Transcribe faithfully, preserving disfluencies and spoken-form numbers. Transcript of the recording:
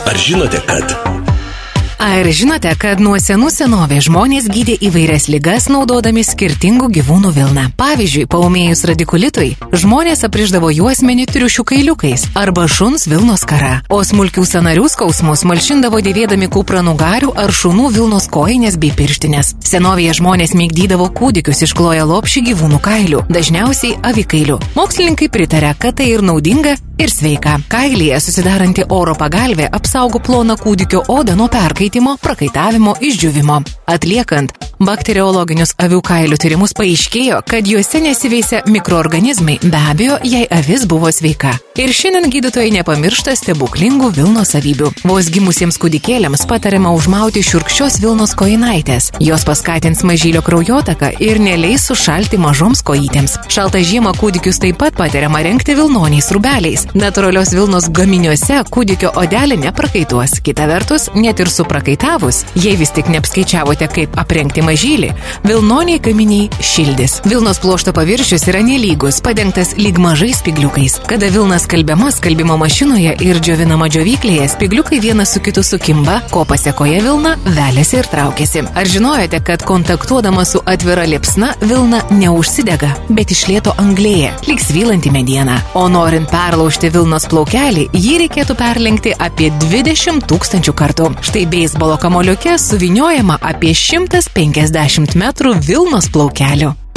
Ar žinote, kad... Ar žinote, kad nuo senų senovės žmonės gydė įvairias ligas naudodami skirtingų gyvūnų vilną? Pavyzdžiui, paūmėjus radikulitui, žmonės aprišdavo juosmenį triušių kailiukais arba šuns vilnos skara, o smulkių sąnarių skausmus malšindavo dėvėdami kupranugarių ar šunų vilnos kojinės bei pirštinės. Senovėje žmonės mėgdydavo kūdikius iškloję lopšį gyvūnų kailių, dažniausiai avikailių. Mokslininkai pritaria, kad tai ir naudinga, ir sveika. Kailyje susidaranti oro pagalvė apsaugo ploną kūdikio odą nuo perkaitimo, prakaitavimo, išdžiūvimo. Atliekant bakteriologinius avių kailių tyrimus paaiškėjo, kad juose nesiveisia mikroorganizmai, be abejo, jei avis buvo sveika. Ir šiandien gydytojai nepamiršta stebuklingų vilnos savybių. Vos gimusiems kūdikėliams patariama užmauti šiurkščios vilnos kojinaitės. Jos paskatins mažylio kraujotaką ir neleis sušalti mažoms kojytėms. Šaltą žiemą kūdikius taip pat patariama rengti vilnoniais rūbeliais. Natūralios vilnos gaminiuose kūdikio odelė neprakaituos. Kita vertus, net ir suprakaitavus, jei vis tik neapskaičiavote, kaip aprengti mažylį, vilnoniai gaminiai šildys. Vilnos pluošto paviršius yra nelygus, padengtas lyg mažais spigliukais. Kada vilna skalbiama skalbimo mašinoje ir džiovinama džiovyklėje, spigliukai vienas su kitu sukimba, ko pasekoje vilna veliasi ir traukiasi. Ar žinojote, kad kontaktuodama su atvira liepsna, vilna neužsidega, bet iš lėto anglėja, lyg svylanti mediena. O norint perlaužti vilnos plaukelį, jį reikėtų perlenkti apie dvidešimt tūkstančių kartų. Štai beisbolo kamuoliuke suvyniojama apie šimtas penkiasdešimt metrų vilnos plaukelių.